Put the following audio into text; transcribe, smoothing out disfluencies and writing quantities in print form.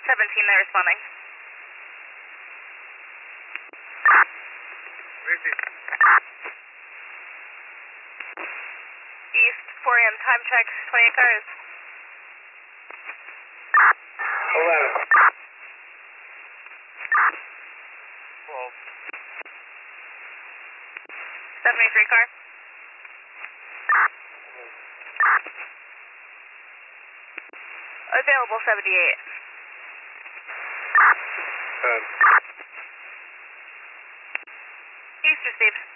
17, they're responding. East, 4 a.m. time check, 28 cars. 11. 73 car. Available 78. 10. East received.